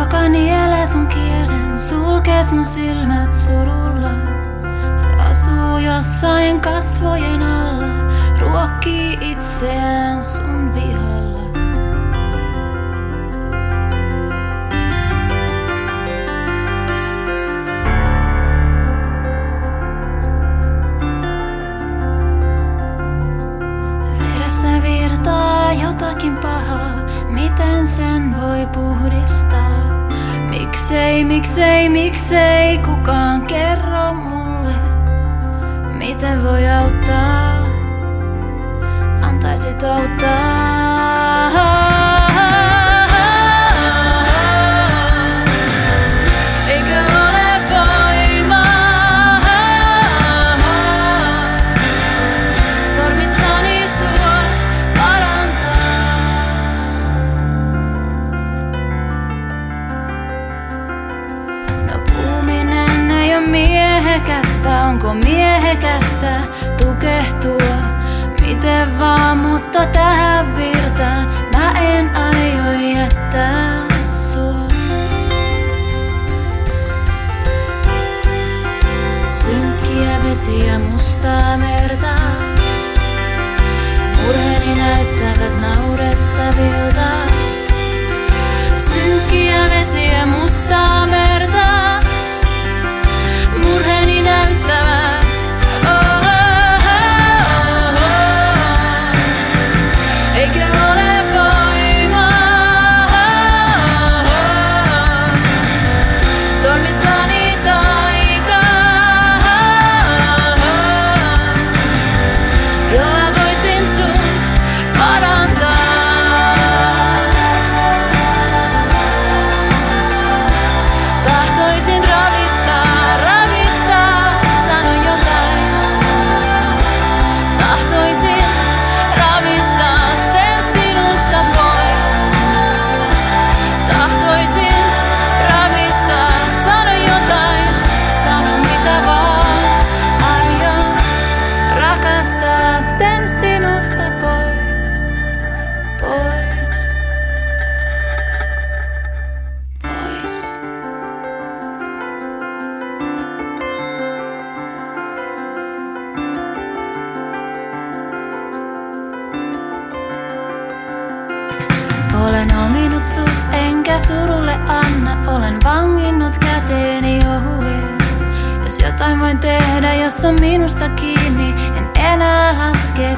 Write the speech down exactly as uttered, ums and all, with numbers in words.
joka nielee sun kielen, sulkee sun silmät surulla. Se asuu jossain kasvojen alla, ruokkii itseään sun vihalla. Veressä virtaa jotakin pahaa, miten sen voi puhdistaa? Miksei, miksei, miksei kukaan kerro mulle, miten voi auttaa? Antaisit auttaa. Eikö ole voimaa sormissani sua parantaa? No puhuminen ei oo miehekästä, onko miehekästä tukehtua? Miten vaan, mutta tähän virtaan mä en aio jättää sua. Synkkiä vesiä, mustaa merta, murheeni näyttävät naurettavilta. Synkkiä vesiä, mustaa merta, murheeni näyttävät. Eikö ole voimaa sormissani taikaa, jolla voisin sun parantaa? Tahtoisin ravistaa, ravistaa, sano jotain. Tahtoisin ravistaa sen sinusta pois. Tahtoisin ravistaa, sano jotain, sano mitä vaan. Aion rakastaa sen sinusta pois, pois, pois. Olen ominut sut, enkä surulle anna. Olen vanginnut käteeni ohueen. Jos jotain voin tehdä, jos on minusta kiinni, en enää laske